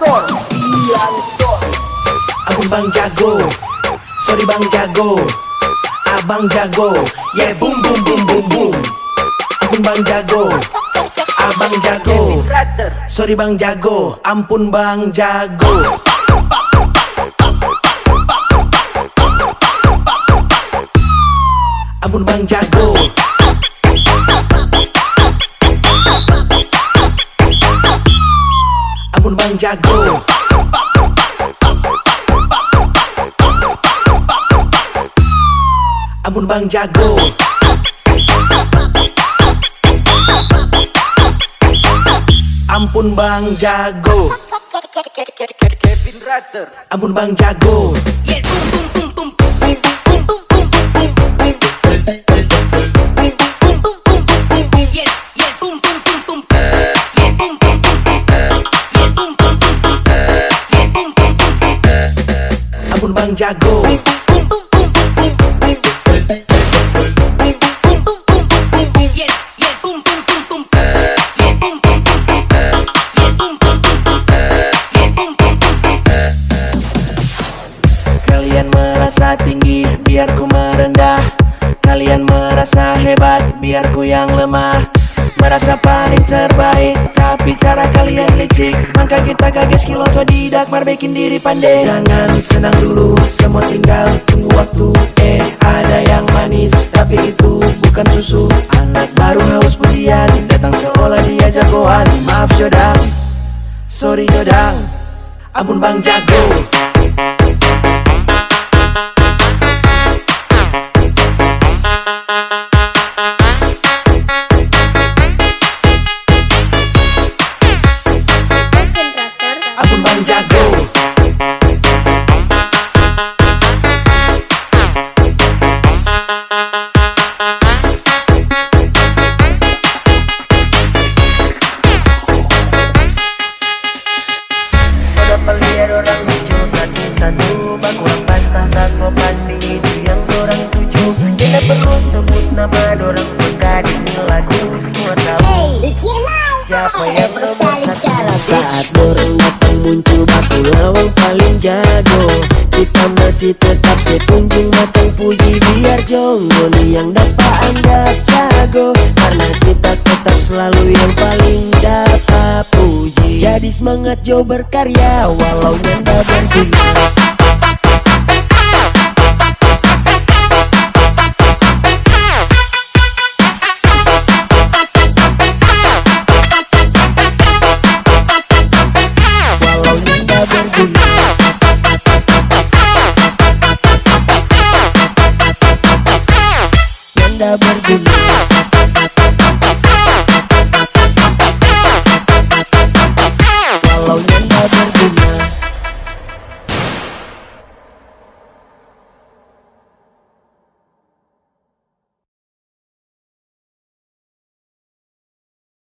Store, Ian Store. Ampun Bang Jago, sorry Bang Jago, Abang Jago, yeah boom boom boom boom boom. Ampun Bang Jago, Abang Jago, sorry Bang Jago, ampun Bang Jago. Ampun Bang Jago, ampun Bang Jago. Ampun Bang Jago. Ampun Bang Jago. Kevin Rater. Ampun Bang Jago. Ampun Bang Jago. Kalian merasa tinggi, biar ku merendah. Kalian merasa hebat, biar ku yang lemah. Merasa paling terbaik, tapi cara kalian licik. Maka kita kaget skill otodidak, marbekin diri pandai. Jangan senang dulu, semua tinggal tunggu waktu. Ada yang manis, tapi itu bukan susu. Anak baru haus pujian, datang seolah dia jagoan. Maaf Jodang, sorry Jodang. Ampun Bang Jago. Ampun Bang Jago. Sudah melihat orang tuju satu-satu, baku lepas tahta so pasti itu yang dorang tuju. Tidak perlu sebut nama dorang muka di lagu, semua tahu siapa yang nomor satu. Saat dorang datang muncul baku lawang paling jago. Kita masih tetap setunjung matang puji, biar jonggo nih yang dapat anggap jago. Karena kita tetap selalu yang paling dapat puji. Jadi semangat Jo berkarya walau nyanda berguna.